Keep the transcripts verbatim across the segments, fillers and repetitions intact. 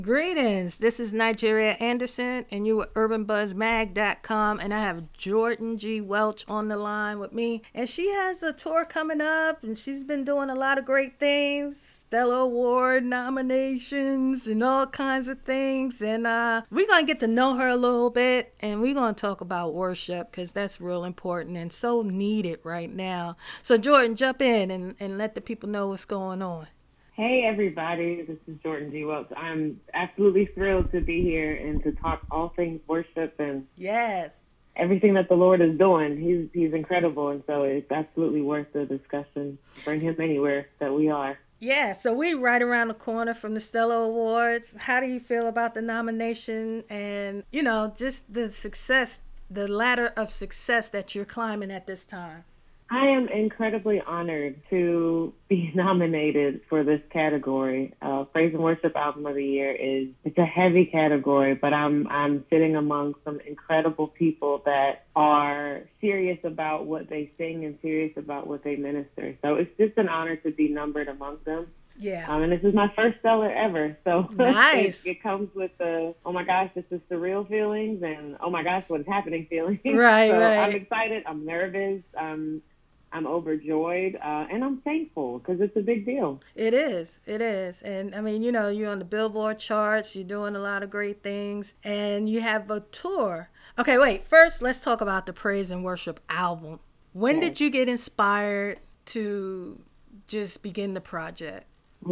Greetings. This is Nigeria Anderson, and you at urban buzz mag dot com, and I have Jordan G. Welch on the line with me, and she has a tour coming up, and she's been doing a lot of great things, Stella Award nominations, and all kinds of things, and uh, we're going to get to know her a little bit, and we're going to talk about worship, because that's real important and so needed right now. So Jordan, jump in and, and let the people know what's going on. Hey everybody, this is Jordan G. Welch. I'm absolutely thrilled to be here and to talk all things worship and Yes. everything that the Lord is doing. He's He's incredible, and so it's absolutely worth the discussion. Bring him anywhere that we are. Yeah, so we right around the corner from the Stella Awards. How do you feel about the nomination and, you know, just the success, the ladder of success that you're climbing at this time? I am incredibly honored to be nominated for this category. Uh, Praise and Worship Album of the Year is it's a heavy category, but I'm I'm sitting among some incredible people that are serious about what they sing and serious about what they minister. So it's just an honor to be numbered among them. Yeah. Um, and this is my first stellar ever. So Nice. it, it comes with the, oh my gosh, this is surreal feelings and oh my gosh, what's happening feelings. Right, so right. I'm excited. I'm nervous. Um, I'm overjoyed, uh, and I'm thankful because it's a big deal. It is. It is. And I mean, you know, you're on the Billboard charts, you're doing a lot of great things, and you have a tour. Okay, wait. First, let's talk about the Praise and Worship album. When Yes. did you get inspired to just begin the project?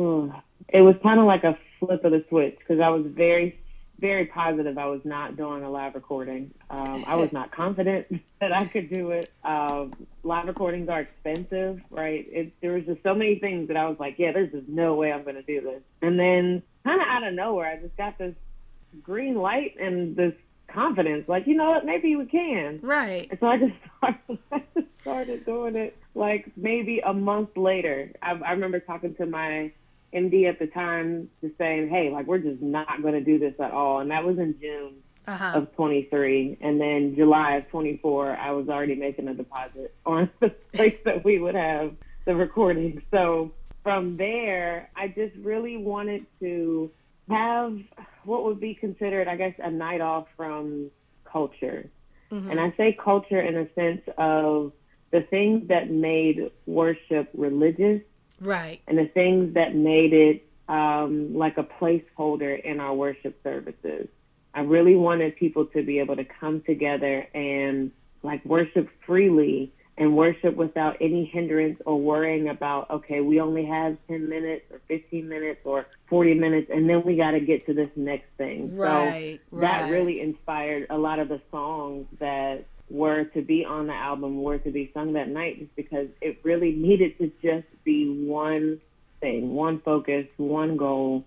It was kind of like a flip of the switch because I was very, very positive I was not doing a live recording. Um, I was not confident that I could do it. Um, live recordings are expensive, right? It, there was just so many things that I was like, yeah, there's just no way I'm going to do this. And then kind of out of nowhere, I just got this green light and this confidence, like, you know what, maybe we can. Right. And so I just started, I just started doing it like maybe a month later. I, I remember talking to my M D at the time, just saying, hey, like, we're just not going to do this at all. And that was in June Uh-huh. of twenty-three. And then July of twenty-four, I was already making a deposit on the place that we would have the recording. So from there, I just really wanted to have what would be considered, I guess, a night off from culture. Mm-hmm. And I say culture in a sense of the things that made worship religious. Right. And the things that made it um, like a placeholder in our worship services. I really wanted people to be able to come together and like worship freely and worship without any hindrance or worrying about, okay, we only have ten minutes or fifteen minutes or forty minutes, and then we got to get to this next thing. Right, so right. That really inspired a lot of the songs that were to be on the album, were to be sung that night, just because it really needed to just be one thing, one focus, one goal,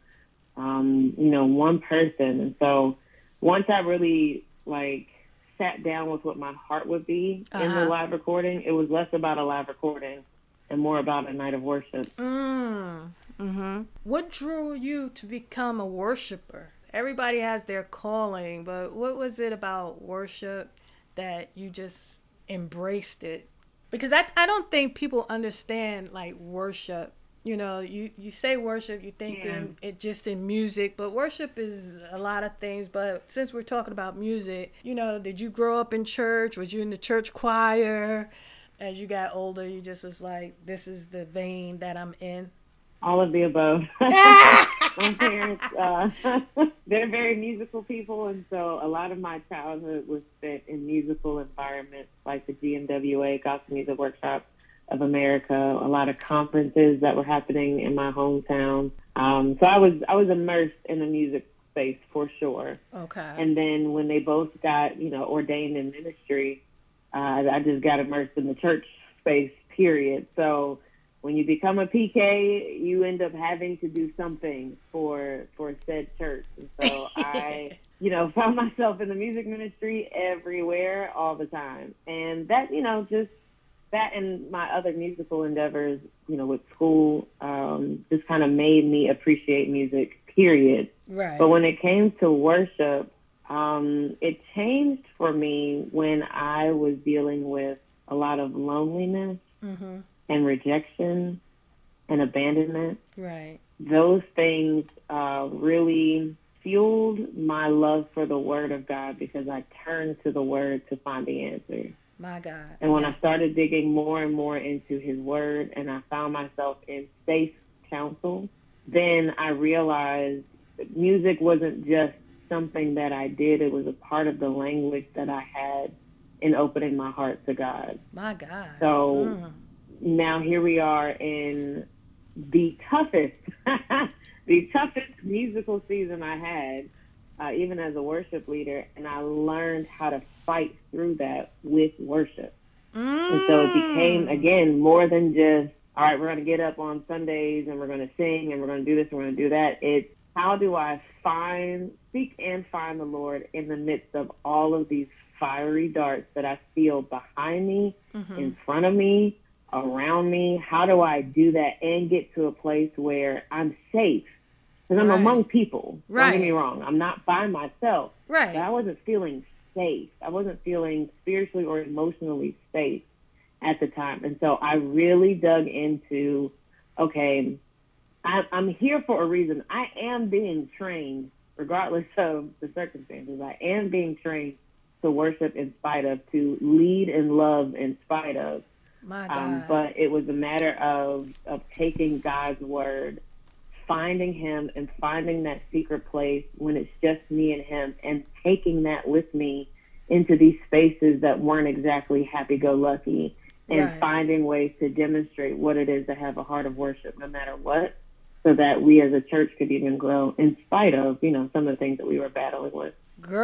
um, you know, one person. And so once I really, like, sat down with what my heart would be uh-huh. in the live recording, it was less about a live recording and more about a night of worship. Mm, mm-hmm. What drew you to become a worshiper? Everybody has their calling, but what was it about worship that you just embraced it? Because I, I don't think people understand, like, worship. You know, you, you say worship, you think yeah. in, it just in music, but worship is a lot of things. But since we're talking about music, you know, did you grow up in church? Was you in the church choir? As you got older, you just was like, this is the vein that I'm in? All of the above. My parents, uh, they're very musical people, and so a lot of my childhood was spent in musical environments like the G M W A, Gospel Music Workshop of America, a lot of conferences that were happening in my hometown. Um, so I was I was immersed in the music space for sure. Okay. And then when they both got, you know, ordained in ministry, uh, I just got immersed in the church space, period. So when you become a P K, you end up having to do something for for said church. And so I, you know, found myself in the music ministry everywhere all the time. And that, you know, just that and my other musical endeavors, you know, with school, um, just kind of made me appreciate music, period. Right. But when it came to worship, um, it changed for me when I was dealing with a lot of loneliness. Mm-hmm. and rejection and abandonment. Right. Those things uh, really fueled my love for the Word of God because I turned to the Word to find the answer. My God. And when I started digging more and more into His Word and I found myself in safe counsel, then I realized that music wasn't just something that I did. It was a part of the language that I had in opening my heart to God. My God. So mm. now here we are in the toughest, the toughest musical season I had, uh, even as a worship leader, and I learned how to fight through that with worship. Mm. And so it became, again, more than just, all right, we're going to get up on Sundays and we're going to sing and we're going to do this and we're going to do that. It's how do I find, seek and find the Lord in the midst of all of these fiery darts that I feel behind me, mm-hmm. in front of me, around me? How do I do that and get to a place where I'm safe? Because I'm right. among people. Right. Don't get me wrong. I'm not by myself. Right. But I wasn't feeling safe. I wasn't feeling spiritually or emotionally safe at the time. And so I really dug into, okay, I, I'm here for a reason. I am being trained, regardless of the circumstances. I am being trained to worship in spite of, to lead and love in spite of. My God. Um, but it was a matter of, of taking God's word, finding Him and finding that secret place when it's just me and Him, and taking that with me into these spaces that weren't exactly happy-go-lucky, and right. finding ways to demonstrate what it is to have a heart of worship no matter what, so that we as a church could even grow in spite of, you know, some of the things that we were battling with.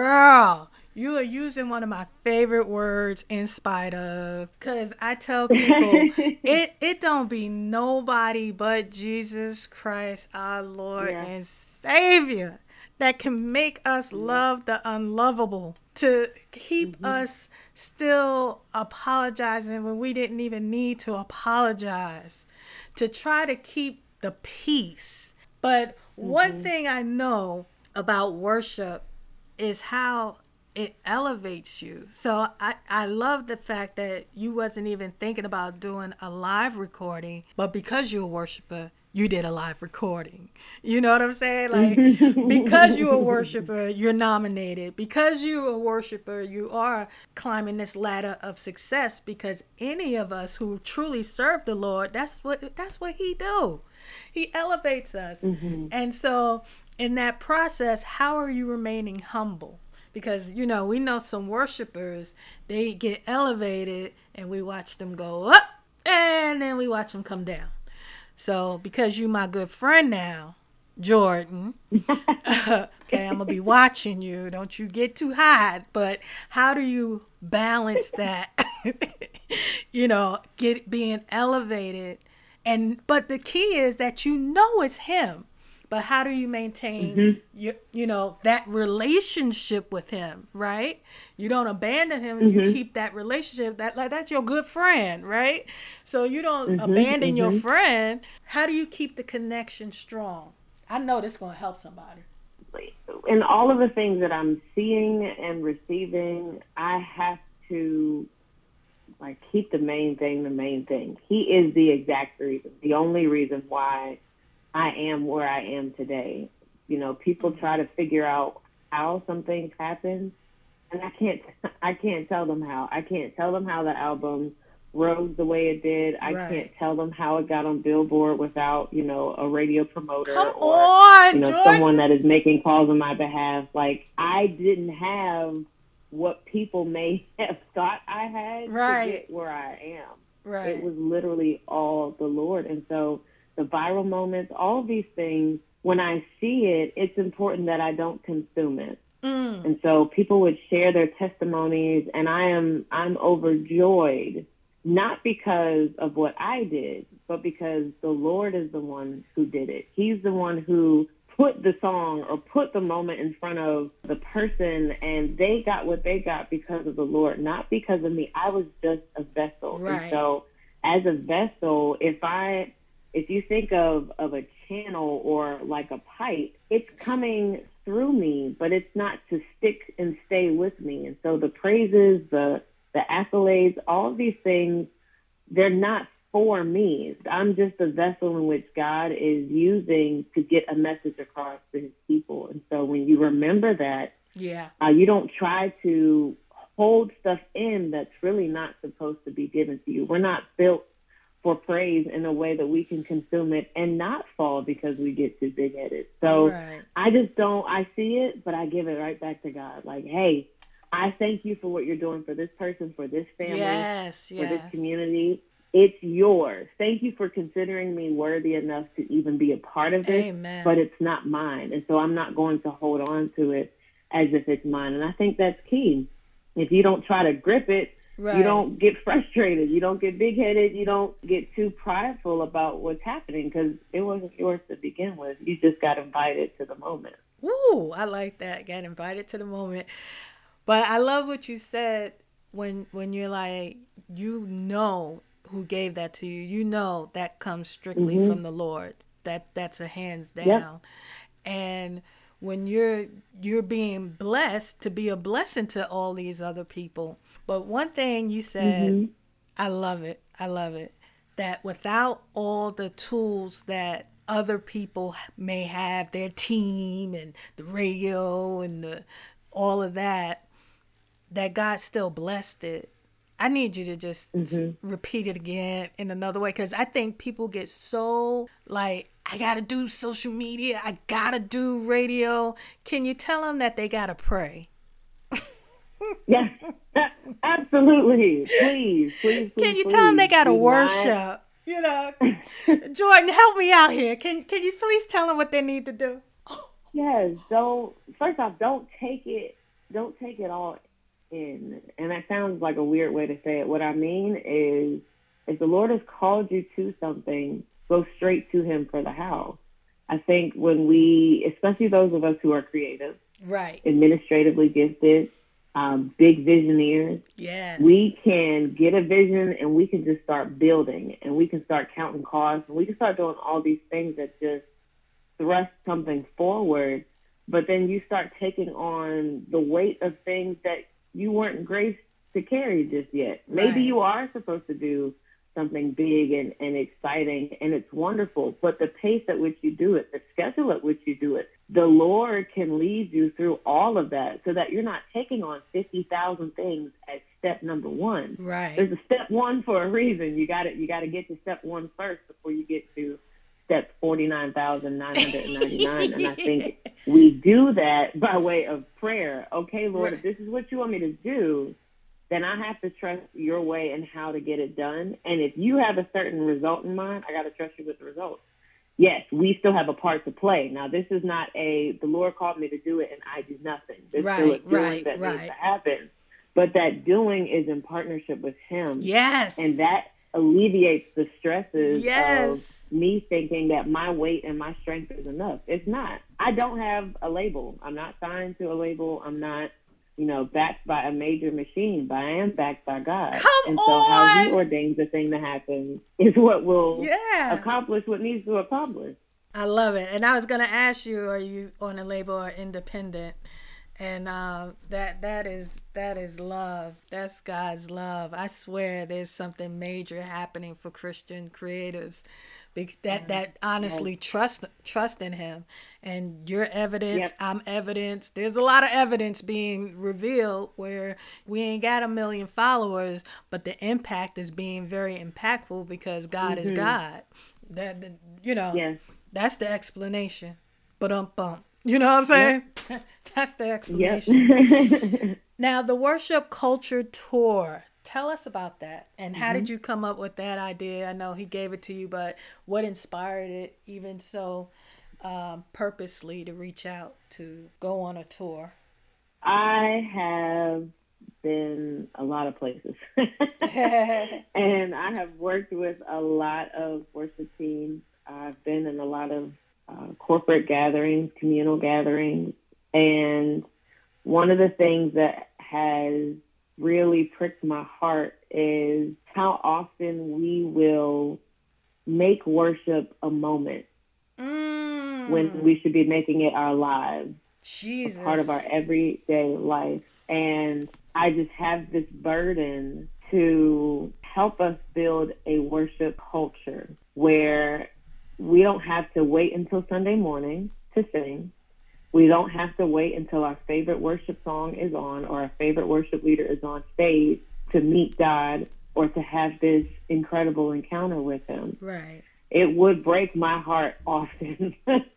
Girl, you are using one of my favorite words, in spite of, because I tell people it, it don't be nobody but Jesus Christ, our Lord yeah. and Savior, that can make us yeah. love the unlovable, to keep mm-hmm. us still apologizing when we didn't even need to apologize, to try to keep the peace. But mm-hmm. one thing I know about worship is how it elevates you. So I, I love the fact that you wasn't even thinking about doing a live recording, but because you're a worshiper, you did a live recording. You know what I'm saying? Like, because you're a worshiper, you're nominated. Because you're a worshiper, you are climbing this ladder of success, because any of us who truly serve the Lord, that's what that's what He do. He elevates us. Mm-hmm. And so in that process, how are you remaining humble? Because, you know, we know some worshipers, they get elevated and we watch them go up and then we watch them come down. So because you my good friend now, Jordan, okay, I'm going to be watching you. Don't you get too high. But how do you balance that, you know, get being elevated? And but the key is that you know it's Him. But how do you maintain, mm-hmm. you, you know, that relationship with Him, right? You don't abandon Him. Mm-hmm. You keep that relationship. That like that's your good friend, right? So you don't mm-hmm. abandon mm-hmm. your friend. How do you keep the connection strong? I know this is going to help somebody. In all of the things that I'm seeing and receiving, I have to like keep the main thing the main thing. He is the exact reason, the only reason why I am where I am today. You know, people try to figure out how some things happen, and I can't. I can't tell them how. I can't tell them how the album rose the way it did. I right. can't tell them how it got on Billboard without, you know, a radio promoter Come or on, you know Jordan. someone that is making calls on my behalf. Like, I didn't have what people may have thought I had right. to get where I am. Right. It was literally all the Lord, and so. The viral moments, all of these things, when I see it, it's important that I don't consume it. Mm. And so people would share their testimonies, and I am I'm overjoyed, not because of what I did, but because the Lord is the one who did it. He's the one who put the song or put the moment in front of the person, and they got what they got because of the Lord, not because of me. I was just a vessel. Right. And so as a vessel, if I... If you think of, of a channel or like a pipe, it's coming through me, but it's not to stick and stay with me. And so the praises, the the accolades, all of these things, they're not for me. I'm just a vessel in which God is using to get a message across to his people. And so when you remember that, yeah, uh, you don't try to hold stuff in that's really not supposed to be given to you. We're not built for praise in a way that we can consume it and not fall because we get too big-headed. So right. I just don't, I see it, but I give it right back to God. Like, hey, I thank you for what you're doing for this person, for this family, Yes, for yes. this community. It's yours. Thank you for considering me worthy enough to even be a part of this, Amen. but it's not mine. And so I'm not going to hold on to it as if it's mine. And I think that's key. If you don't try to grip it, Right. you don't get frustrated. You don't get big-headed. You don't get too prideful about what's happening because it wasn't yours to begin with. You just got invited to the moment. Woo! I like that. Got invited to the moment. But I love what you said when when you're like, you know who gave that to you. You know that comes strictly Mm-hmm. from the Lord. That that's a hands down. Yep. And when you're you're being blessed to be a blessing to all these other people. But one thing you said, Mm-hmm. I love it. I love it. That without all the tools that other people may have, their team and the radio and the all of that, that God still blessed it. I need you to just Mm-hmm. repeat it again in another way, because I think people get so like, I got to do social media. I got to do radio. Can you tell them that they got to pray? Yes, absolutely. Please, please, please, Can you please. tell them they got to Do worship? not... You know, Jordan, help me out here. Can Can you please tell them what they need to do? Yes, don't, first off, don't take it, don't take it all in. And that sounds like a weird way to say it. What I mean is, if the Lord has called you to something, go straight to him for the how. I think when we, especially those of us who are creative, Right. administratively gifted, um, big visionaries, Yes. we can get a vision and we can just start building and we can start counting costs and we can start doing all these things that just thrust something forward. But then you start taking on the weight of things that you weren't graced to carry just yet. Maybe Right. you are supposed to do something big and, and exciting, and it's wonderful. But the pace at which you do it, the schedule at which you do it, the Lord can lead you through all of that so that you're not taking on fifty thousand things as step number one. Right. There's a step one for a reason. You got to you got to get to step one first before you get to step forty-nine thousand nine hundred ninety-nine. And I think we do that by way of prayer. Okay, Lord, Right. if this is what you want me to do, then I have to trust your way and how to get it done. And if you have a certain result in mind, I got to trust you with the result. Yes, we still have a part to play. Now, this is not a, the Lord called me to do it and I do nothing. There's Right, still a doing right, that right. needs to happen. But that doing is in partnership with him. Yes. And that alleviates the stresses Yes. of me thinking that my weight and my strength is enough. It's not. I don't have a label. I'm not signed to a label. I'm not, you know, backed by a major machine, but I am backed by God. Come and so how he on. ordains the thing to happen is what will Yeah. accomplish what needs to accomplish. I love it. And I was going to ask you, are you on a label or independent? And uh, that that is that is love. That's God's love. I swear there's something major happening for Christian creatives. Be- That that honestly trust trust in him. And your evidence, Yep. I'm evidence. There's a lot of evidence being revealed where we ain't got a million followers, but the impact is being very impactful because God is Mhm. God. That that- you know, Yes. that's the explanation. But um bump. You know what I'm saying? That's the Yep. explanation. Now, the Worship Culture Tour. Tell us about that. And how did you come up with that idea? I know he gave it to you, but what inspired it even so um, purposely to reach out to go on a tour? I have been a lot of places. And I have worked with a lot of worship teams. I've been in a lot of uh, corporate gatherings, communal gatherings. And one of the things that has really pricked my heart is how often we will make worship a moment Mm, when we should be making it our lives, Jesus. a part of our everyday life. And I just have this burden to help us build a worship culture where we don't have to wait until Sunday morning to sing. We don't have to wait until our favorite worship song is on or our favorite worship leader is on stage to meet God or to have this incredible encounter with him. Right. It would break my heart often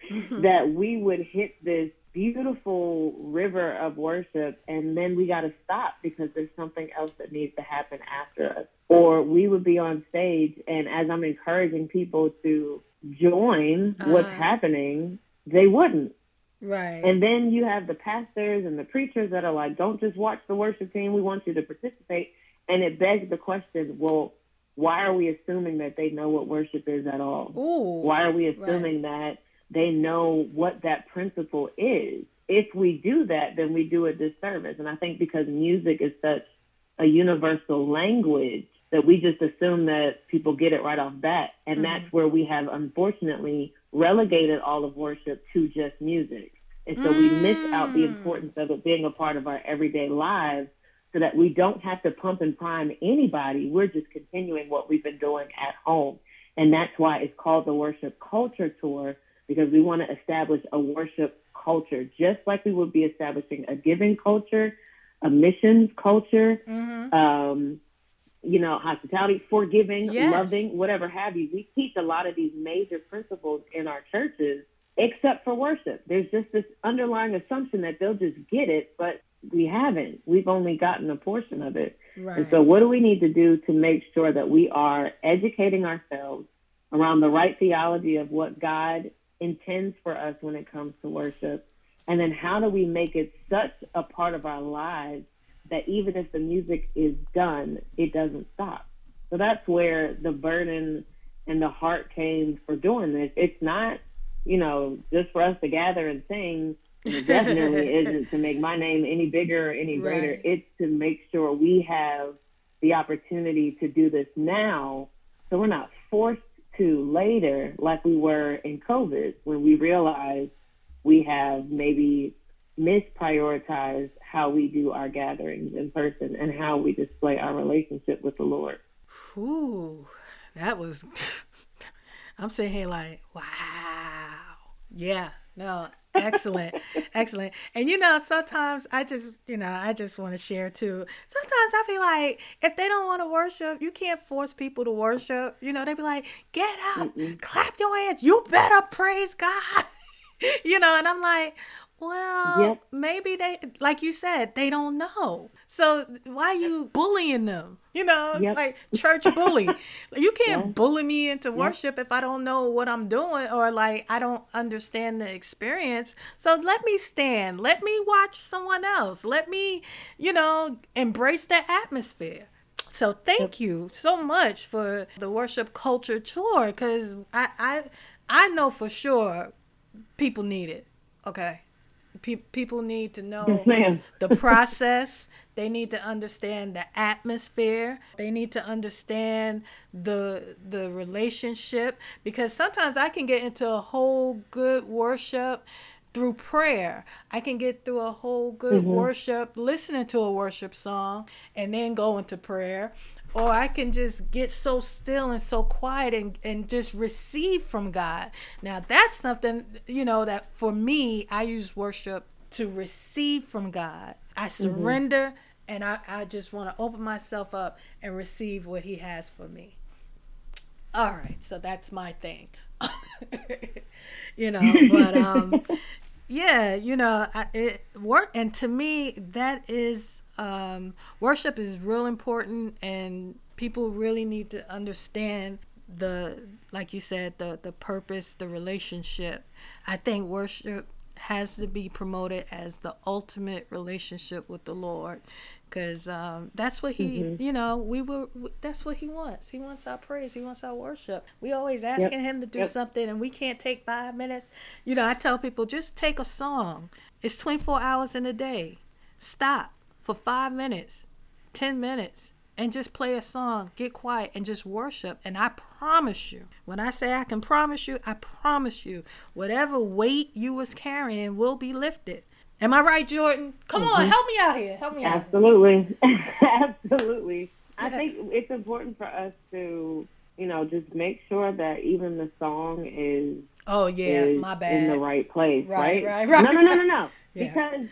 that we would hit this beautiful river of worship and then we got to stop because there's something else that needs to happen after us. Or we would be on stage, and as I'm encouraging people to join uh-huh. what's happening, they wouldn't. Right. And then you have the pastors and the preachers that are like, don't just watch the worship team, we want you to participate. And it begs the question, well, why are we assuming that they know what worship is at all? Ooh, why are we assuming right. that they know what that principle is? If we do that, then we do a disservice. And I think because music is such a universal language that we just assume that people get it right off bat. And mm-hmm. that's where we have, unfortunately, relegated all of worship to just music. And so mm. we miss out the importance of it being a part of our everyday lives so that we don't have to pump and prime anybody. We're just continuing what we've been doing at home. And that's why it's called the Worship Culture Tour, because we want to establish a worship culture, just like we would be establishing a giving culture, a missions culture, mm-hmm. um, you know, hospitality, forgiving, yes. loving, whatever have you. We teach a lot of these major principles in our churches, except for worship. There's just this underlying assumption that they'll just get it, but we haven't. We've only gotten a portion of it. Right. And so what do we need to do to make sure that we are educating ourselves around the right theology of what God intends for us when it comes to worship? And then how do we make it such a part of our lives that even if the music is done, it doesn't stop? So that's where the burden and the heart came for doing this. It's not, you know, just for us to gather and sing. It definitely isn't to make my name any bigger or any greater. Right. It's to make sure we have the opportunity to do this now so we're not forced to later like we were in COVID when we realized we have maybe misprioritized how we do our gatherings in person and how we display our relationship with the Lord. Ooh, that was, I'm sitting here like, wow. Yeah, no, excellent, excellent. And, you know, sometimes I just, you know, I just want to share too. Sometimes I feel like if they don't want to worship, you can't force people to worship. You know, they be like, get up, Mm-mm. clap your hands. You better praise God. You know, and I'm like, well, yep. maybe they, like you said, they don't know. So why are you bullying them? You know, it's yep. like church bully. You can't yeah. bully me into worship yep. if I don't know what I'm doing or like I don't understand the experience. So let me stand. Let me watch someone else. Let me, you know, embrace the atmosphere. So thank you so much for the Worship Culture Tour, because I, I, I know for sure people need it. Okay. Pe- people need to know yes, the process. They need to understand the atmosphere. They need to understand the the relationship, because sometimes I can get into a whole good worship through prayer. I can get through a whole good mm-hmm. worship listening to a worship song and then go into prayer. Or I can just get so still and so quiet and, and just receive from God. Now, that's something, you know, that for me, I use worship to receive from God. I surrender mm-hmm. and I, I just want to open myself up and receive what he has for me. All right. So that's my thing. You know, but um, yeah, you know, I, it work. And to me, that is um, worship is real important, and people really need to understand the, like you said, the the purpose, the relationship. I think worship has to be promoted as the ultimate relationship with the Lord, because um, that's what he, mm-hmm. you know, we were. That's what he wants. He wants our praise. He wants our worship. We always asking yep. him to do yep. something, and we can't take five minutes. You know, I tell people, just take a song. It's twenty-four hours in a day. Stop for five minutes, ten minutes, and just play a song. Get quiet and just worship. And I promise you, when I say I can promise you, I promise you, whatever weight you was carrying will be lifted. Am I right, Jordan? Come mm-hmm. on, help me out here. Help me out. Absolutely. Absolutely. I think it's important for us to, you know, just make sure that even the song is oh yeah, is my bad. in the right place, right, right? right, right. No, no, no, no, no. Yeah. Because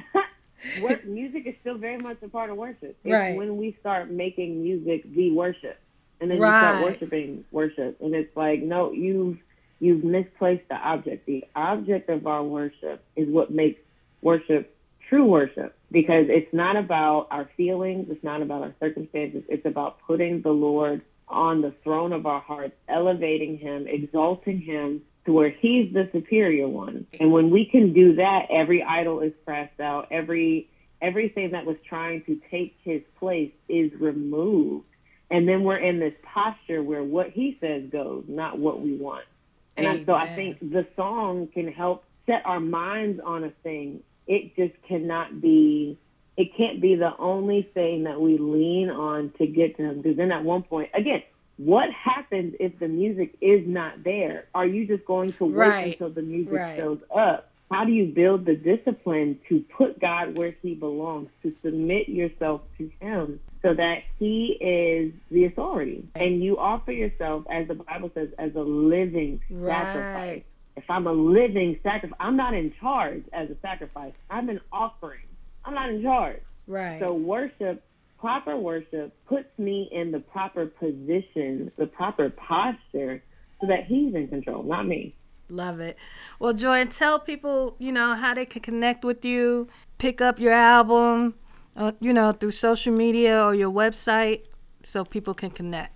work music is still very much a part of worship. It's Right. when we start making music the worship, and then you Right. start worshiping worship, and it's like, no, you've you've misplaced the object. The object of our worship is what makes worship true worship, because it's not about our feelings, it's not about our circumstances, it's about putting the Lord on the throne of our hearts, elevating him, exalting him to where he's the superior one. And when we can do that, every idol is cast out, every everything that was trying to take his place is removed. And then we're in this posture where what he says goes, not what we want. And I, so I think the song can help set our minds on a thing. It just cannot be, it can't be the only thing that we lean on to get to him. Because then at one point, again, what happens if the music is not there? Are you just going to wait Right. until the music Right. shows up? How do you build the discipline to put God where he belongs, to submit yourself to him so that he is the authority? And you offer yourself, as the Bible says, as a living Right. sacrifice. If I'm a living sacrifice, I'm not in charge as a sacrifice. I'm an offering. I'm not in charge. Right. So worship, proper worship, puts me in the proper position, the proper posture, so that he's in control, not me. Love it. Well, Joy, tell people, you know, how they can connect with you, pick up your album, uh, you know, through social media or your website, so people can connect.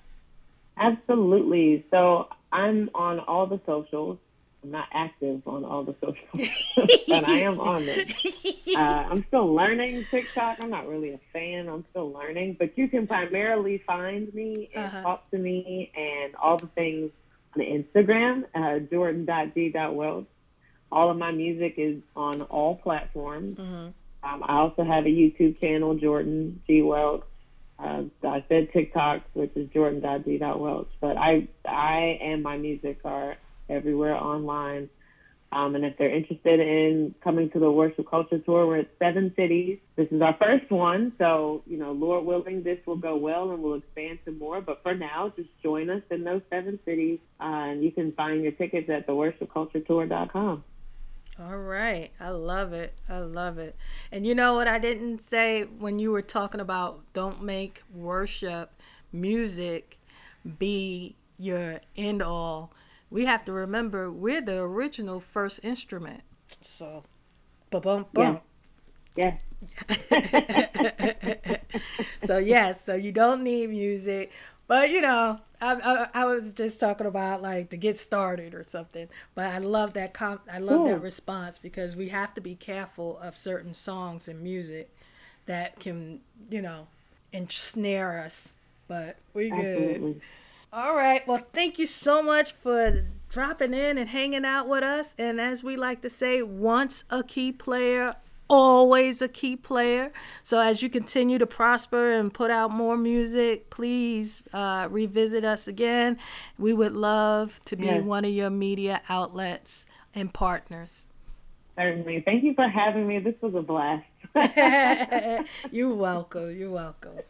Absolutely. So I'm on all the socials. I'm not active on all the socials, but I am on them. Uh, I'm still learning TikTok. I'm not really a fan. I'm still learning. But you can primarily find me and Uh-huh. talk to me and all the things on Instagram, uh, jordan dot d dot welch. All of my music is on all platforms. Mm-hmm. Um, I also have a YouTube channel, Jordan G. Welch. Uh, I said TikTok, which is jordan dot d dot welch. But I, I and my music are everywhere online. Um, and if they're interested in coming to the Worship Culture Tour, we're at seven cities. This is our first one. So, you know, Lord willing, this will go well and we'll expand to more. But for now, just join us in those seven cities. Uh, and you can find your tickets at the worship culture tour dot com. All right. I love it. I love it. And you know what I didn't say when you were talking about don't make worship music be your end all. We have to remember we're the original first instrument. So, ba-bum, bum. Yeah. So, yes, so you don't need music. But, you know, I, I, I was just talking about, like, to get started or something. But I love that com- I love Cool. that response, because we have to be careful of certain songs and music that can, you know, ensnare us. But we good. Absolutely. All right. Well, thank you so much for dropping in and hanging out with us. And as we like to say, once a key player, always a key player. So as you continue to prosper and put out more music, please uh, revisit us again. We would love to be Yes. one of your media outlets and partners. Certainly. Thank you for having me. This was a blast. You're welcome. You're welcome.